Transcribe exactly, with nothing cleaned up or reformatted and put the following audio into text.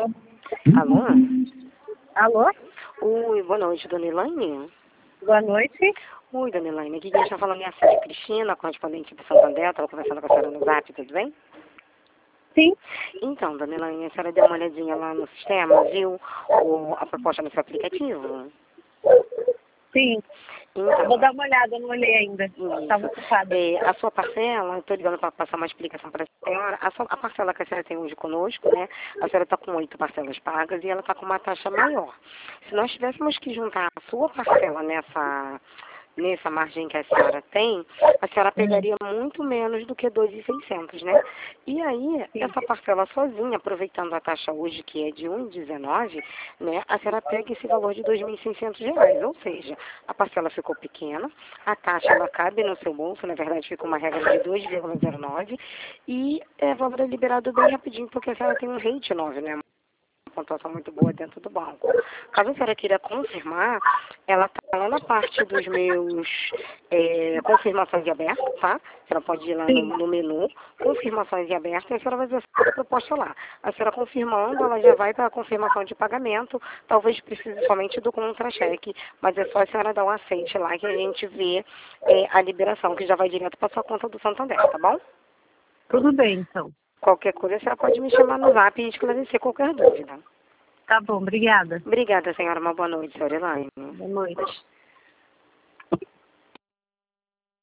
Alô? Alô? Oi, boa noite, dona Elaine. Boa noite. Oi, dona Elaine. Aqui quem está falando é a Célia Cristina, correspondente do Santander. Estava conversando com a senhora no Zap, tudo bem? Sim. Então, dona Elaine, a senhora deu uma olhadinha lá no sistema, viu o, a proposta no seu aplicativo? Sim. Então, Vou dar uma olhada, não olhei ainda. isso. Estava ocupada. É, a sua parcela, eu estou ligando para passar uma explicação para a senhora. A, sua, a parcela que a senhora tem hoje conosco, né? A senhora está com oito parcelas pagas e ela está com uma taxa maior. Se nós tivéssemos que juntar a sua parcela nessa, nessa margem que a senhora tem, a senhora pegaria muito menos do que dois mil e seiscentos, né? E aí, Sim. essa parcela sozinha, aproveitando a taxa hoje, que é de um vírgula dezenove, né? A senhora pega esse valor de dois mil e seiscentos reais, ou seja, a parcela ficou pequena, a taxa ela cabe no seu bolso, na verdade ficou uma regra de dois vírgula zero nove e é valor liberado bem rapidinho, porque a senhora tem um rate nove, né? Pontuação muito boa dentro do banco. Caso a senhora queira confirmar, ela está lá na parte dos meus é, confirmações em aberto, tá? A senhora pode ir lá no, Sim. no menu, confirmações em aberto, e a senhora vai ver a proposta lá. A senhora confirmando, ela já vai para a confirmação de pagamento, talvez precise somente do contra-cheque, mas é só a senhora dar um aceite lá que a gente vê é, a liberação, que já vai direto para sua conta do Santander, tá bom? Tudo bem, então. Qualquer coisa, a senhora pode me chamar no Zap e esclarecer qualquer dúvida. Tá bom, obrigada. Obrigada, senhora. Uma boa noite, senhora Elaine. Boa noite.